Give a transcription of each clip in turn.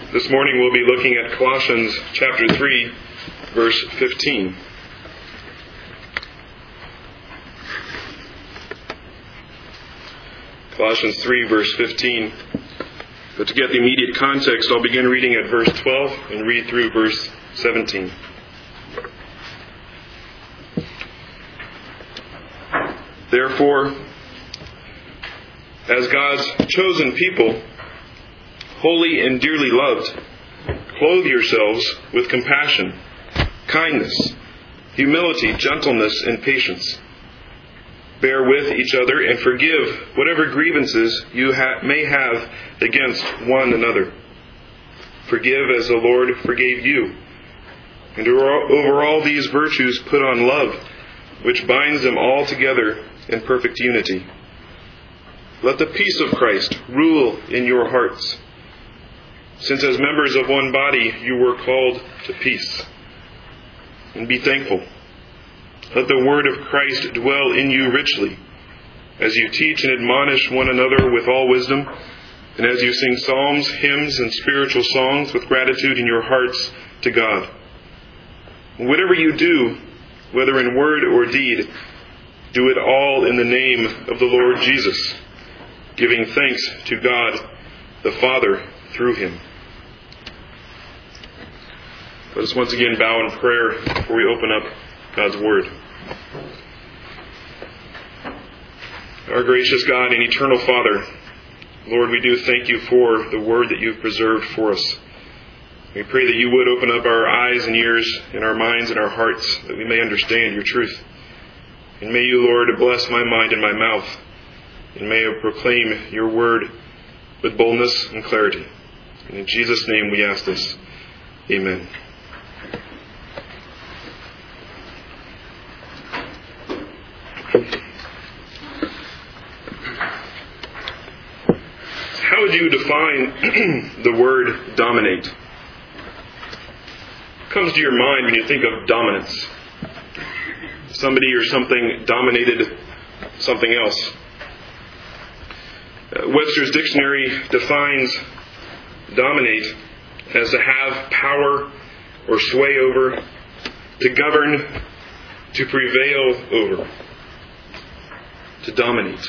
This morning we'll be looking at Colossians chapter 3, verse 15. Colossians 3, verse 15. But to get the immediate context, I'll begin reading at verse 12 and read through verse 17. Therefore, as God's chosen people, holy and dearly loved, clothe yourselves with compassion, kindness, humility, gentleness, and patience. Bear with each other and forgive whatever grievances you may have against one another. Forgive as the Lord forgave you. And over all these virtues put on love, which binds them all together in perfect unity. Let the peace of Christ rule in your hearts, since as members of one body you were called to peace. And be thankful. Let the word of Christ dwell in you richly, as you teach and admonish one another with all wisdom, and as you sing psalms, hymns, and spiritual songs with gratitude in your hearts to God. Whatever you do, whether in word or deed, do it all in the name of the Lord Jesus, giving thanks to God the Father through Him. Let us once again bow in prayer before we open up God's Word. Our gracious God and eternal Father, Lord, we do thank you for the Word that you've preserved for us. We pray that you would open up our eyes and ears and our minds and our hearts, that we may understand your truth. And may you, Lord, bless my mind and my mouth, and may I proclaim your word with boldness and clarity. And in Jesus' name we ask this. Amen. How would you define the word dominate? What comes to your mind when you think of dominance? Somebody or something dominated something else. Webster's Dictionary defines dominate as to have power or sway over, to govern, to prevail over, to dominate.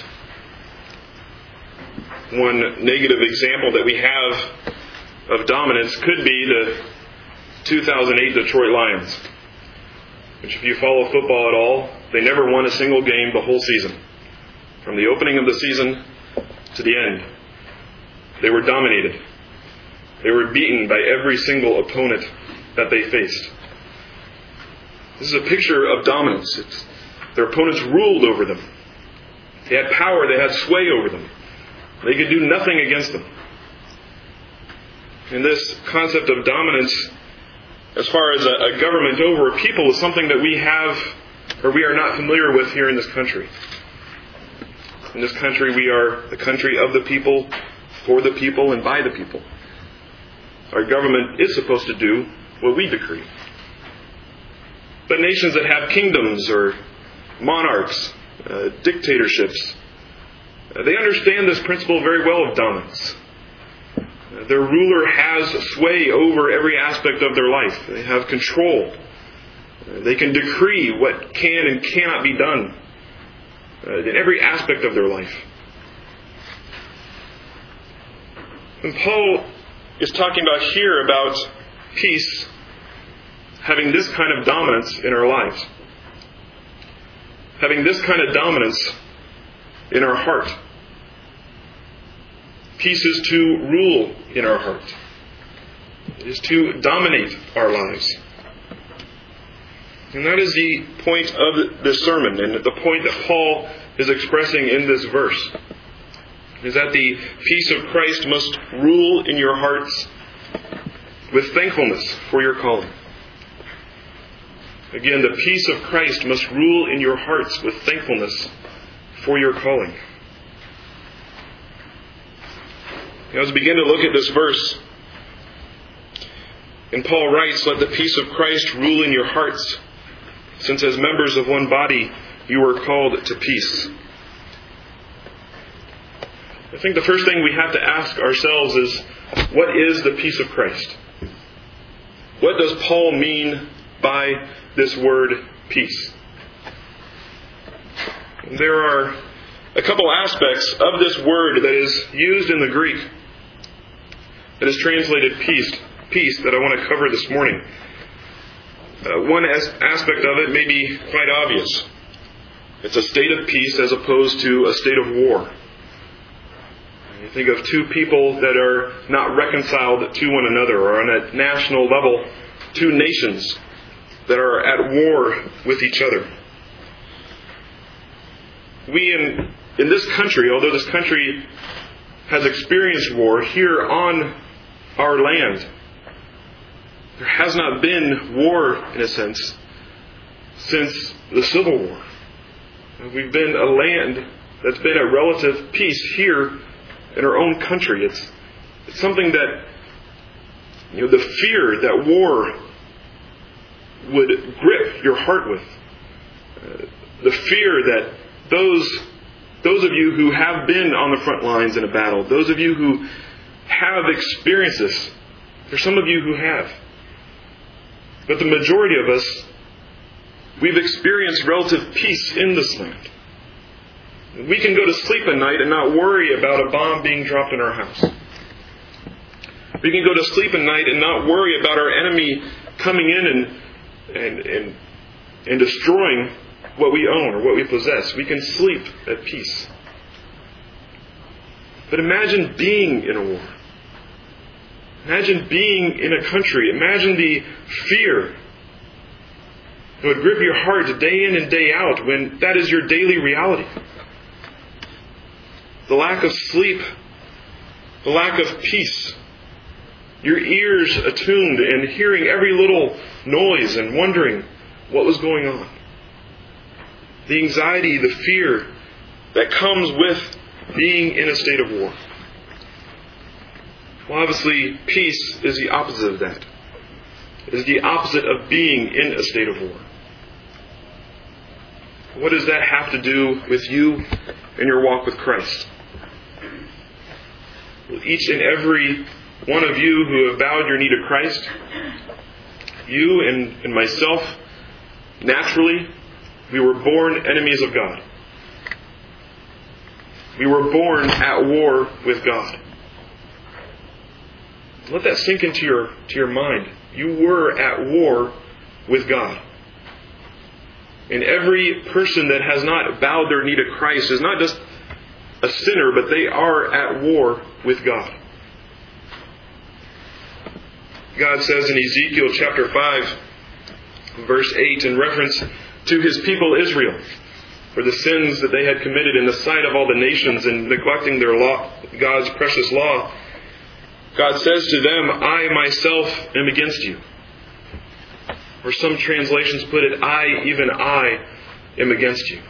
One negative example that we have of dominance could be the 2008 Detroit Lions, which, if you follow football at all, they never won a single game the whole season. From the opening of the season to the end, they were dominated. They were beaten by every single opponent that they faced. This is a picture of dominance. Their opponents ruled over them. They had power. They had sway over them. They could do nothing against them. And this concept of dominance, as far as a government over a people, is something that we have, or we are not familiar with here in this country. In this country, we are the country of the people, for the people, and by the people. Our government is supposed to do what we decree. But nations that have kingdoms or monarchs, dictatorships, they understand this principle very well of dominance. Their ruler has sway over every aspect of their life. They have control. They can decree what can and cannot be done in every aspect of their life. And Paul is talking about peace having this kind of dominance in our lives. Having this kind of dominance in our heart. Peace is to rule in our heart. It is to dominate our lives. And that is the point of this sermon, and the point that Paul is expressing in this verse, is that the peace of Christ must rule in your hearts with thankfulness for your calling. Again, the peace of Christ must rule in your hearts with thankfulness for your calling. Now, as we begin to look at this verse, and Paul writes, "Let the peace of Christ rule in your hearts, since as members of one body you were called to peace." I think the first thing we have to ask ourselves is, What is the peace of Christ? What does Paul mean by this word peace? There are a couple aspects of this word that is used in the Greek that is translated peace that I want to cover this morning. One aspect of it may be quite obvious. It's a state of peace as opposed to a state of war. You think of two people that are not reconciled to one another, or on a national level, two nations that are at war with each other. We in this country, although this country has experienced war here on our land, there has not been war, in a sense, since the Civil War. We've been a land that's been at relative peace here in our own country. It's something that, the fear that war would grip your heart with. The fear that those of you who have been on the front lines in a battle, those of you who have experienced this, there's some of you who have. But the majority of us, we've experienced relative peace in this land. We can go to sleep at night and not worry about a bomb being dropped in our house. We can go to sleep at night and not worry about our enemy coming in and destroying what we own or what we possess. We can sleep at peace. But imagine being in a war. Imagine being in a country. Imagine the fear that would grip your heart day in and day out when that is your daily reality. The lack of sleep, the lack of peace, your ears attuned and hearing every little noise and wondering what was going on. The anxiety, the fear that comes with being in a state of war. Well, obviously, peace is the opposite of that. It is the opposite of being in a state of war. What does that have to do with you and your walk with Christ? Well, each and every one of you who have bowed your knee to Christ, you and myself, naturally, we were born enemies of God. We were born at war with God. Let that sink into your mind. You were at war with God. And every person that has not bowed their knee to Christ is not just a sinner, but they are at war with God. God says in Ezekiel chapter 5, verse 8, in reference to His people Israel, for the sins that they had committed in the sight of all the nations and neglecting their law, God's precious law, God says to them, I myself am against you. Or some translations put it, even I am against you.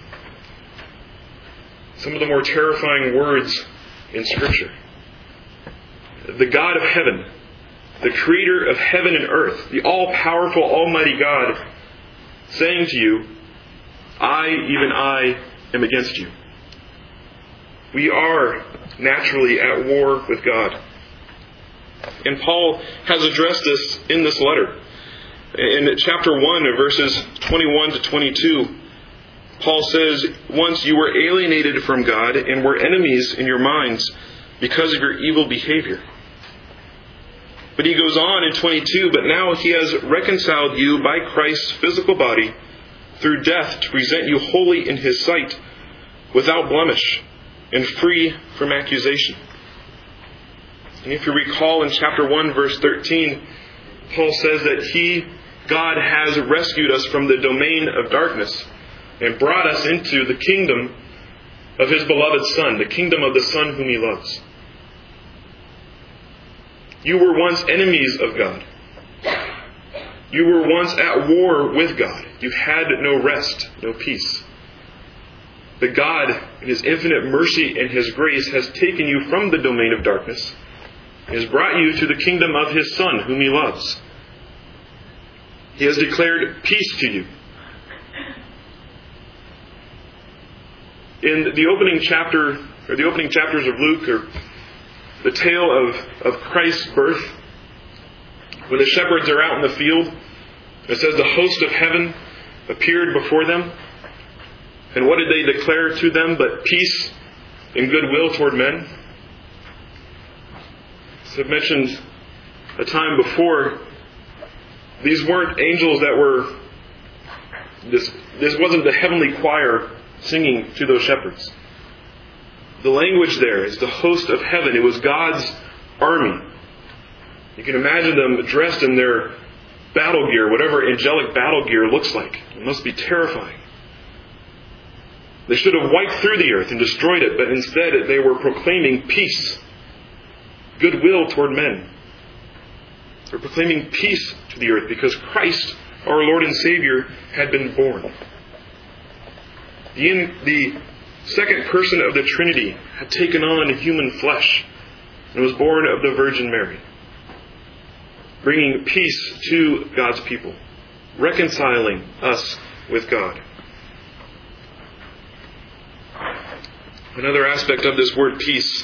Some of the more terrifying words in Scripture. The God of heaven, the creator of heaven and earth, the all-powerful, almighty God, saying to you, even I am against you. We are naturally at war with God. And Paul has addressed this in this letter. In chapter 1, verses 21 to 22, Paul says, once you were alienated from God and were enemies in your minds because of your evil behavior. But he goes on in 22, but now He has reconciled you by Christ's physical body through death to present you holy in His sight, without blemish, and free from accusation. And if you recall in chapter 1, verse 13, Paul says that God has rescued us from the domain of darkness and brought us into the kingdom of His beloved Son, the kingdom of the Son whom He loves. You were once enemies of God. You were once at war with God. You had no rest, no peace. But God, in His infinite mercy and His grace, has taken you from the domain of darkness and has brought you to the kingdom of His Son, whom He loves. He has declared peace to you. In the opening chapter, or the opening chapters of Luke, or the tale of Christ's birth. When the shepherds are out in the field, it says the host of heaven appeared before them. And what did they declare to them but peace and goodwill toward men? As I've mentioned a time before, these weren't angels that were... This wasn't the heavenly choir singing to those shepherds. The language there is the host of heaven. It was God's army. You can imagine them dressed in their battle gear, whatever angelic battle gear looks like. It must be terrifying. They should have wiped through the earth and destroyed it, but instead they were proclaiming peace, goodwill toward men. They're proclaiming peace to the earth because Christ, our Lord and Savior, had been born. The second person of the Trinity had taken on human flesh and was born of the Virgin Mary, bringing peace to God's people, reconciling us with God. Another aspect of this word peace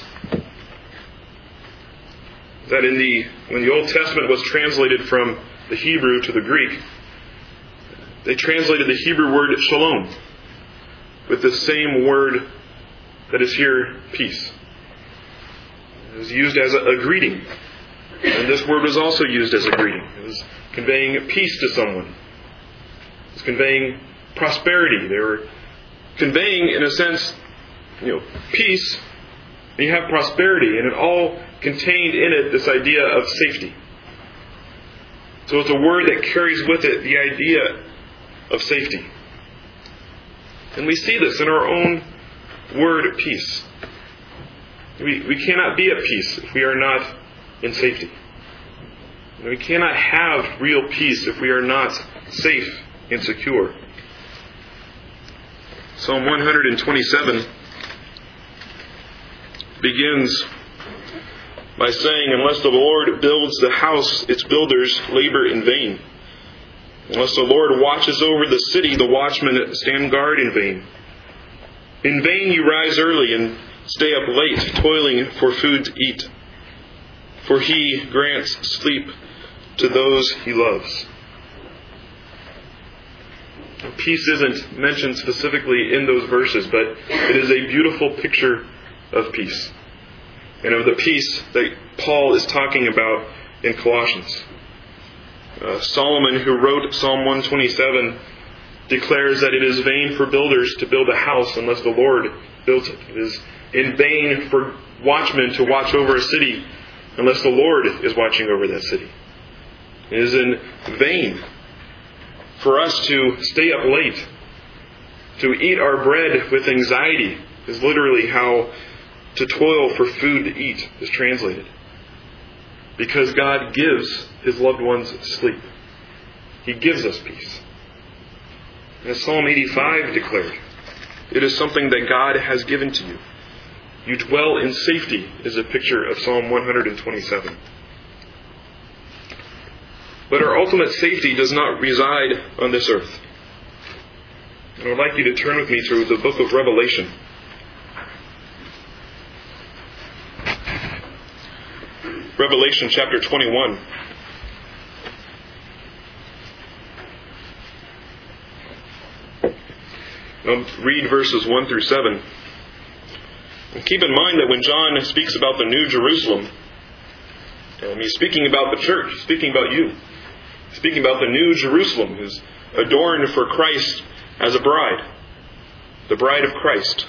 is that when the Old Testament was translated from the Hebrew to the Greek, they translated the Hebrew word shalom with the same word that is here, peace. It was used as a greeting. And this word was also used as a greeting. It was conveying peace to someone. It was conveying prosperity. They were conveying, in a sense, peace, and you have prosperity, and it all contained in it this idea of safety. So it's a word that carries with it the idea of safety. And we see this in our own word, peace. We cannot be at peace if we are not in safety. We cannot have real peace if we are not safe and secure. Psalm 127 begins by saying, "Unless the Lord builds the house, its builders labor in vain. Unless the Lord watches over the city, the watchmen stand guard in vain. In vain you rise early and stay up late, toiling for food to eat. For He grants sleep to those He loves." Peace isn't mentioned specifically in those verses, but it is a beautiful picture of peace, and of the peace that Paul is talking about in Colossians. Solomon, who wrote Psalm 127, declares that it is vain for builders to build a house unless the Lord builds it. It is in vain for watchmen to watch over a city unless the Lord is watching over that city. It is in vain for us to stay up late, to eat our bread with anxiety, is literally how to toil for food to eat is translated. Because God gives His loved ones sleep. He gives us peace. As Psalm 85 declared, it is something that God has given to you. You dwell in safety is a picture of Psalm 127. But our ultimate safety does not reside on this earth. And I'd like you to turn with me to the book of Revelation. Revelation chapter 21. I'll read verses 1 through 7. And keep in mind that when John speaks about the New Jerusalem, he's speaking about the church, he's speaking about you. He's speaking about the New Jerusalem, who's adorned for Christ as a bride, the bride of Christ.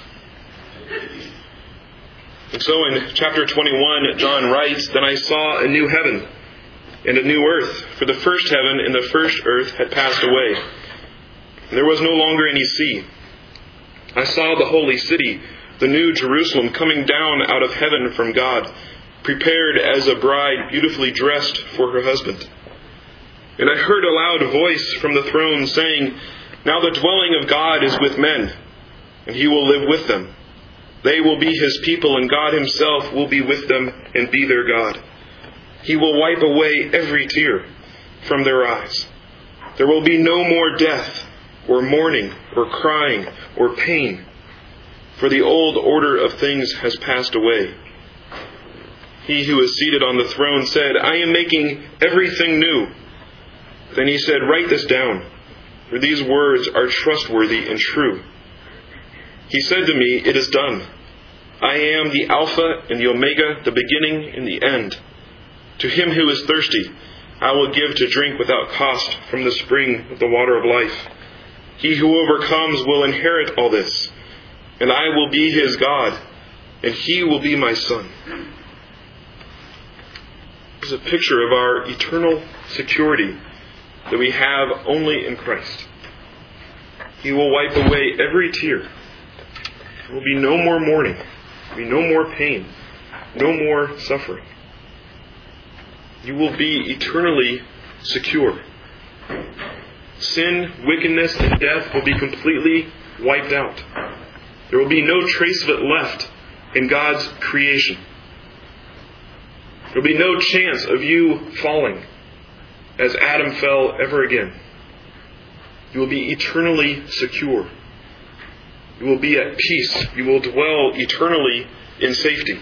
And so in chapter 21, John writes, "Then I saw a new heaven and a new earth, for the first heaven and the first earth had passed away, and there was no longer any sea. I saw the holy city, the New Jerusalem, coming down out of heaven from God, prepared as a bride beautifully dressed for her husband. And I heard a loud voice from the throne saying, 'Now the dwelling of God is with men, and He will live with them. They will be His people, and God Himself will be with them and be their God. He will wipe away every tear from their eyes. There will be no more death, or mourning, or crying, or pain, for the old order of things has passed away.' He who is seated on the throne said, "I am making everything new." Then he said, "Write this down, for these words are trustworthy and true." He said to me, "It is done. I am the Alpha and the Omega, the beginning and the end. To him who is thirsty, I will give to drink without cost from the spring of the water of life. He who overcomes will inherit all this, and I will be his God, and he will be my son." This is a picture of our eternal security that we have only in Christ. He will wipe away every tear. There will be no more mourning, there will be no more pain, no more suffering. You will be eternally secure. Sin, wickedness, and death will be completely wiped out. There will be no trace of it left in God's creation. There will be no chance of you falling as Adam fell ever again. You will be eternally secure. You will be at peace. You will dwell eternally in safety.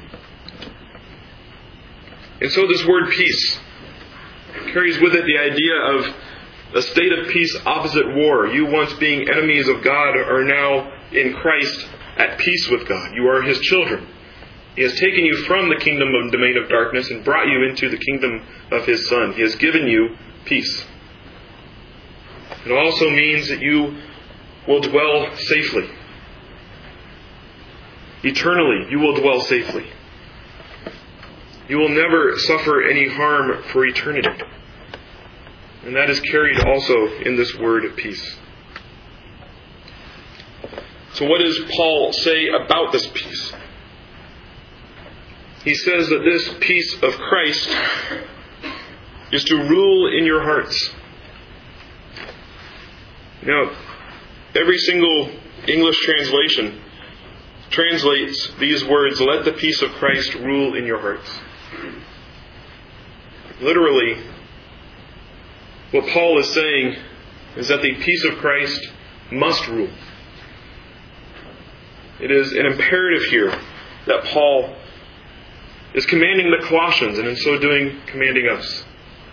And so this word peace carries with it the idea of a state of peace opposite war. You once being enemies of God are now in Christ at peace with God. You are his children. He has taken you from the kingdom and domain of darkness and brought you into the kingdom of his Son. He has given you peace. It also means that you will dwell safely. Eternally, you will dwell safely. You will never suffer any harm for eternity. And that is carried also in this word peace. So what does Paul say about this peace? He says that this peace of Christ is to rule in your hearts. Now, every single English translation translates these words, "Let the peace of Christ rule in your hearts." Literally, what Paul is saying is that the peace of Christ must rule. It is an imperative here that Paul is commanding the Colossians, and in so doing, commanding us.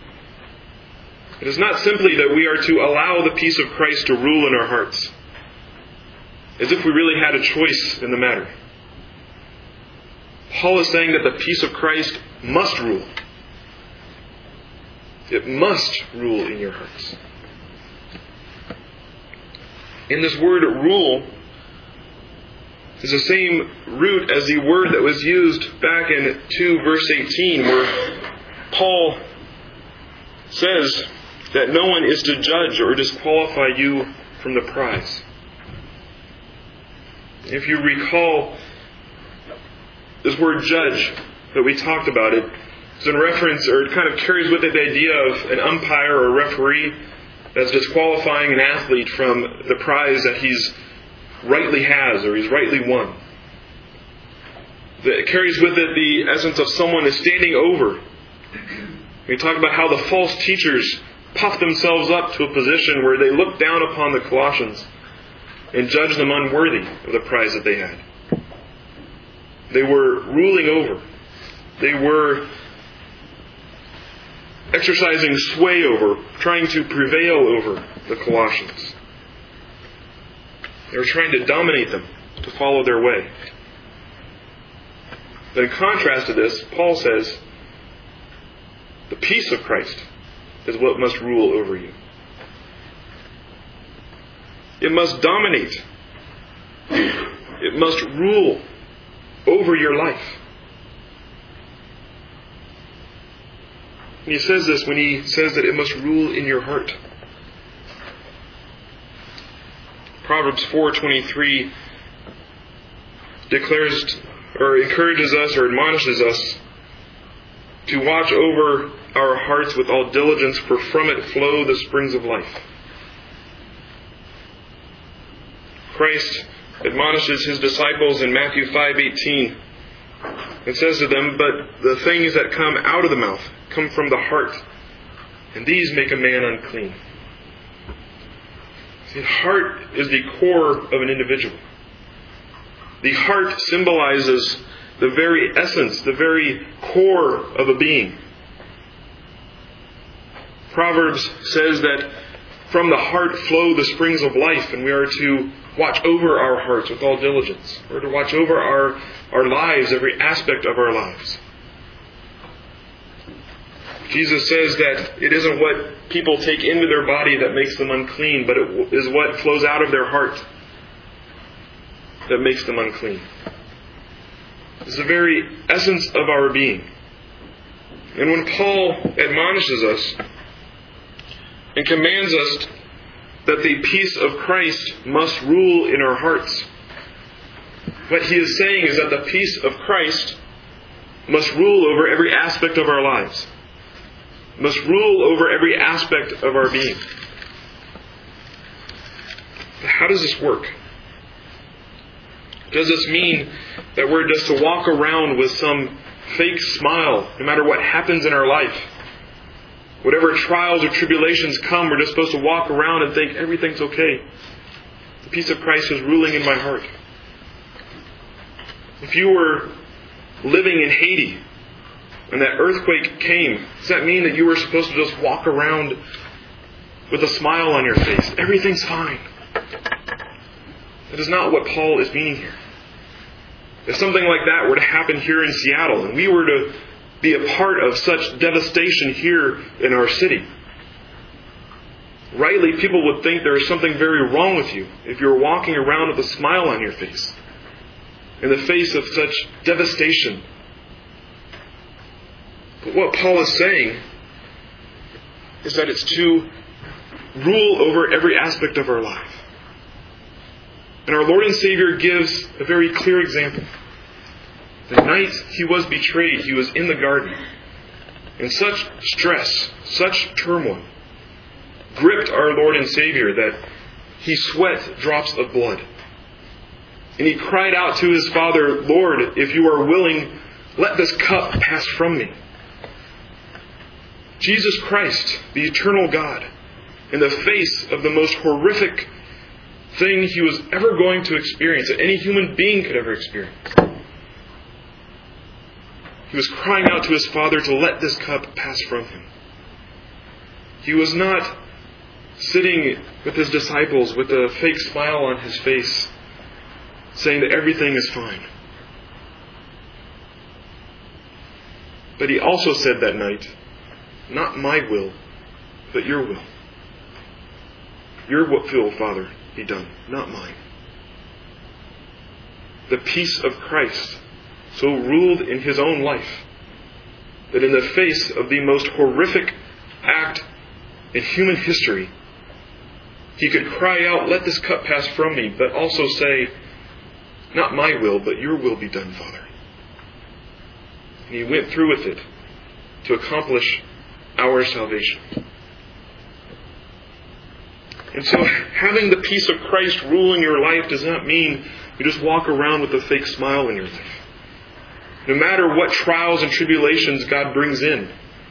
It is not simply that we are to allow the peace of Christ to rule in our hearts, as if we really had a choice in the matter. Paul is saying that the peace of Christ must rule. It must rule in your hearts. In this word rule is the same root as the word that was used back in 2 verse 18, where Paul says that no one is to judge or disqualify you from the prize. If you recall, this word judge that we talked about, it is in reference, or it kind of carries with it the idea of an umpire or referee that's disqualifying an athlete from the prize that he's rightly has or he's rightly won. It carries with it the essence of someone is standing over. We talk about how the false teachers puff themselves up to a position where they look down upon the Colossians and judge them unworthy of the prize that they had. They were ruling over. They were exercising sway over, trying to prevail over the Colossians. They were trying to dominate them, to follow their way. But in contrast to this, Paul says, the peace of Christ is what must rule over you. It must dominate. It must rule over your life. And he says this when he says that it must rule in your heart. Proverbs 4:23 declares or encourages us or admonishes us to watch over our hearts with all diligence, for from it flow the springs of life. Christ admonishes his disciples in Matthew 5:18. It says to them, "But the things that come out of the mouth come from the heart, and these make a man unclean." The heart is the core of an individual. The heart symbolizes the very essence, the very core of a being. Proverbs says that from the heart flow the springs of life, and we are to watch over our hearts with all diligence. We're to watch over our lives, every aspect of our lives. Jesus says that it isn't what people take into their body that makes them unclean, but it is what flows out of their heart that makes them unclean. It's the very essence of our being. And when Paul admonishes us and commands us that the peace of Christ must rule in our hearts, what he is saying is that the peace of Christ must rule over every aspect of our lives, must rule over every aspect of our being. But how does this work? Does this mean that we're just to walk around with some fake smile no matter what happens in our life? Whatever trials or tribulations come, we're just supposed to walk around and think everything's okay. The peace of Christ is ruling in my heart. If you were living in Haiti and that earthquake came, does that mean that you were supposed to just walk around with a smile on your face? Everything's fine. That is not what Paul is meaning here. If something like that were to happen here in Seattle, and we were to be a part of such devastation here in our city, rightly people would think there is something very wrong with you if you're walking around with a smile on your face in the face of such devastation. But what Paul is saying is that it's to rule over every aspect of our life. And our Lord and Savior gives a very clear example. The night he was betrayed, he was in the garden. And such stress, such turmoil gripped our Lord and Savior that he sweat drops of blood. And he cried out to his Father, Lord, if you are willing, let this cup pass from me. Jesus Christ, the eternal God, in the face of the most horrific thing he was ever going to experience, that any human being could ever experience, he was crying out to his Father to let this cup pass from him. He was not sitting with his disciples with a fake smile on his face, saying that everything is fine. But he also said that night, not my will, but your will. Your will, Father, be done, not mine. The peace of Christ so ruled in his own life that in the face of the most horrific act in human history, he could cry out, let this cup pass from me, but also say, not my will, but your will be done, Father. And he went through with it to accomplish our salvation. And so having the peace of Christ rule in your life does not mean you just walk around with a fake smile in your life. No matter what trials and tribulations God brings in,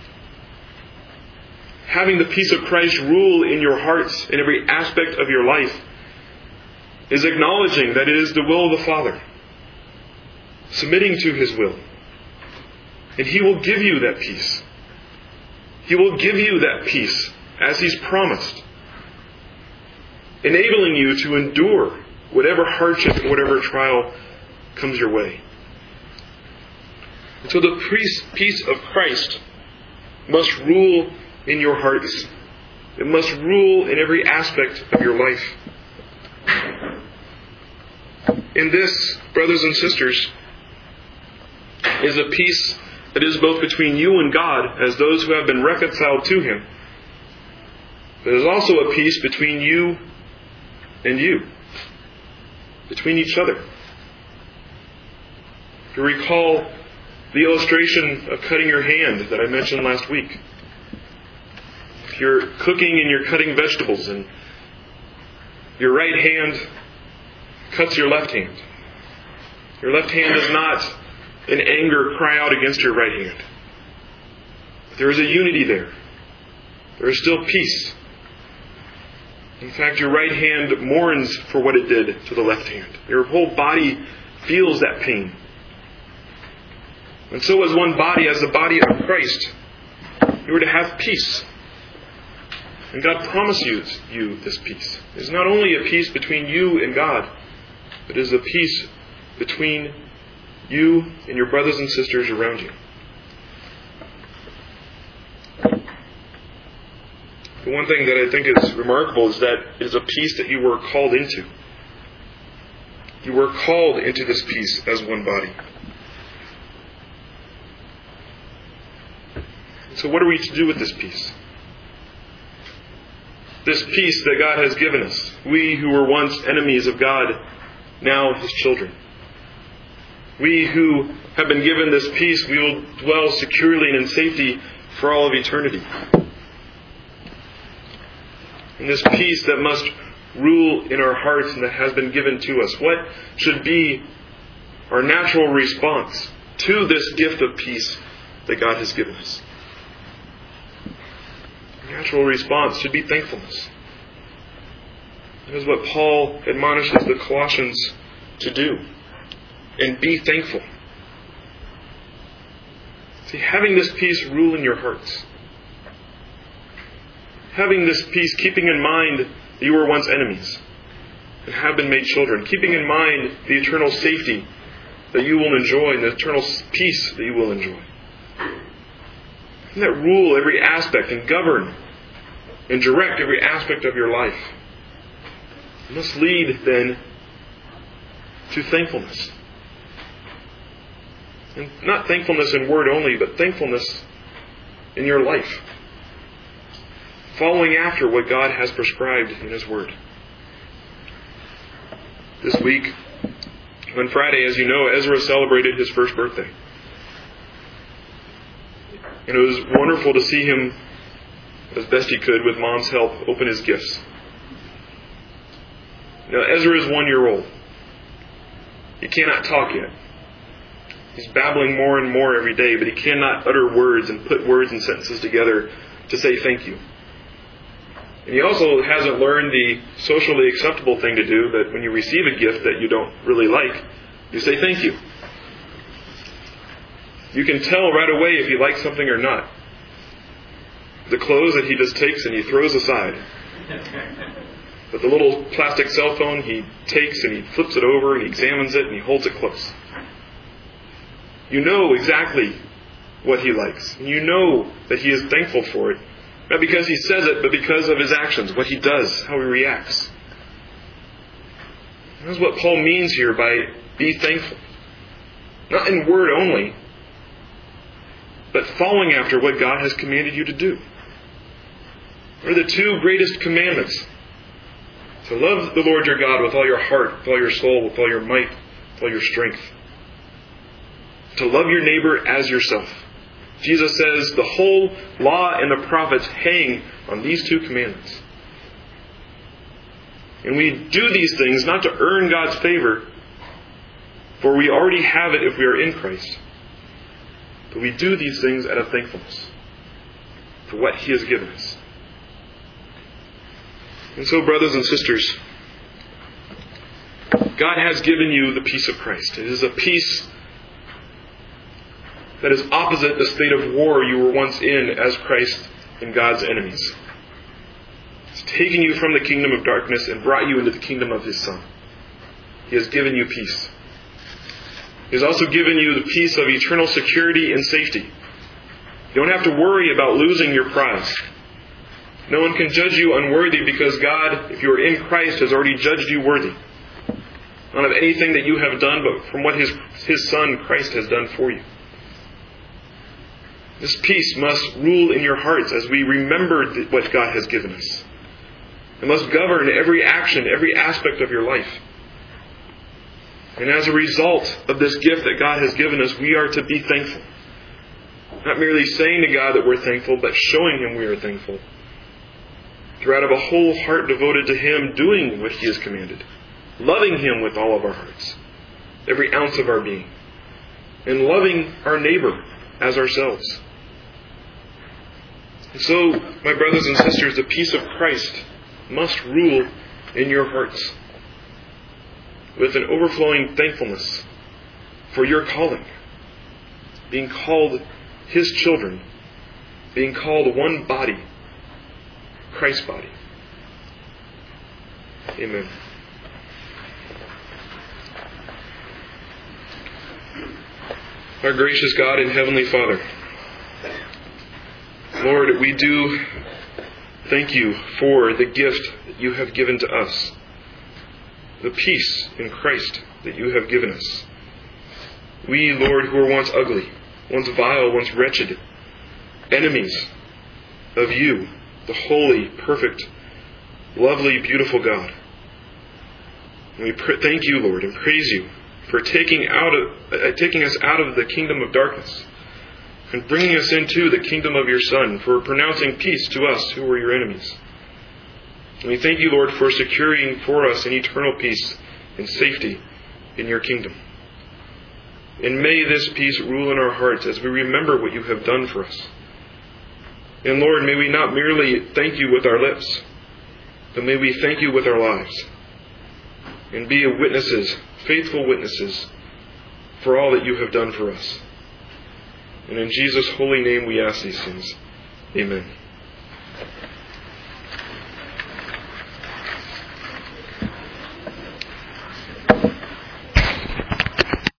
having the peace of Christ rule in your hearts in every aspect of your life is acknowledging that it is the will of the Father, submitting to his will. And he will give you that peace. He will give you that peace as he's promised, enabling you to endure whatever hardship and whatever trial comes your way. And so the peace of Christ must rule in your hearts. It must rule in every aspect of your life. And this, brothers and sisters, is a peace that is both between you and God as those who have been reconciled to him. But it is also a peace between you and you, between each other. If you recall the illustration of cutting your hand that I mentioned last week. If you're cooking and you're cutting vegetables and your right hand cuts your left hand, your left hand does not in anger cry out against your right hand. But there is a unity there. There is still peace. In fact, your right hand mourns for what it did to the left hand. Your whole body feels that pain. And so as one body, as the body of Christ, you are to have peace. And God promises you this peace. It is not only a peace between you and God, but it is a peace between you and your brothers and sisters around you. The one thing that I think is remarkable is that it is a peace that you were called into. You were called into this peace as one body. So what are we to do with this peace? This peace that God has given us. We who were once enemies of God, now His children. We who have been given this peace, we will dwell securely and in safety for all of eternity. And this peace that must rule in our hearts and that has been given to us. What should be our natural response to this gift of peace that God has given us? Our natural response should be thankfulness. That is what Paul admonishes the Colossians to do. And be thankful. See, having this peace rule in your hearts. Having this peace, keeping in mind that you were once enemies and have been made children. Keeping in mind the eternal safety that you will enjoy and the eternal peace that you will enjoy. And that rule every aspect and govern and direct every aspect of your life. It must lead then to thankfulness. And not thankfulness in word only, but thankfulness in your life. Following after what God has prescribed in His Word. This week, on Friday, as you know, Ezra celebrated his first birthday. And it was wonderful to see him, as best he could, with Mom's help, open his gifts. Now, Ezra is 1 year old. He cannot talk yet. He's babbling more and more every day, but he cannot utter words and put words and sentences together to say thank you. And he also hasn't learned the socially acceptable thing to do, that when you receive a gift that you don't really like, you say thank you. You can tell right away if he likes something or not. The clothes that he just takes and he throws aside. But the little plastic cell phone he takes and he flips it over and he examines it and he holds it close. You know exactly what he likes. And you know that he is thankful for it. Not because he says it, but because of his actions, what he does, how he reacts. That's what Paul means here by be thankful. Not in word only, but following after what God has commanded you to do. What are the two greatest commandments? To love the Lord your God with all your heart, with all your soul, with all your might, with all your strength. To love your neighbor as yourself. Jesus says the whole law and the prophets hang on these two commandments. And we do these things not to earn God's favor, for we already have it if we are in Christ. But we do these things out of thankfulness for what He has given us. And so, brothers and sisters, God has given you the peace of Christ. It is a peace that is opposite the state of war you were once in as Christ and God's enemies. It's taken you from the kingdom of darkness and brought you into the kingdom of His Son. He has given you peace. He has also given you the peace of eternal security and safety. You don't have to worry about losing your prize. No one can judge you unworthy because God, if you are in Christ, has already judged you worthy. Not of anything that you have done, but from what His Son, Christ, has done for you. This peace must rule in your hearts as we remember what God has given us. It must govern every action, every aspect of your life. And as a result of this gift that God has given us, we are to be thankful. Not merely saying to God that we're thankful, but showing Him we are thankful. Throughout of a whole heart devoted to Him, doing what He has commanded. Loving Him with all of our hearts. Every ounce of our being. And loving our neighbor as ourselves. And so, my brothers and sisters, the peace of Christ must rule in your hearts with an overflowing thankfulness for your calling, being called His children, being called one body, Christ's body. Amen. Our gracious God and Heavenly Father, Lord, we do thank You for the gift that You have given to us, the peace in Christ that You have given us. We, Lord, who were once ugly, once vile, once wretched, enemies of You, the holy, perfect, lovely, beautiful God. And we thank You, Lord, and praise You for taking us out of the kingdom of darkness and bringing us into the kingdom of Your Son, for pronouncing peace to us who were Your enemies. And we thank You, Lord, for securing for us an eternal peace and safety in Your kingdom. And may this peace rule in our hearts as we remember what You have done for us. And Lord, may we not merely thank You with our lips, but may we thank You with our lives and be witnesses, faithful witnesses, for all that You have done for us. And in Jesus' holy name we ask these things. Amen.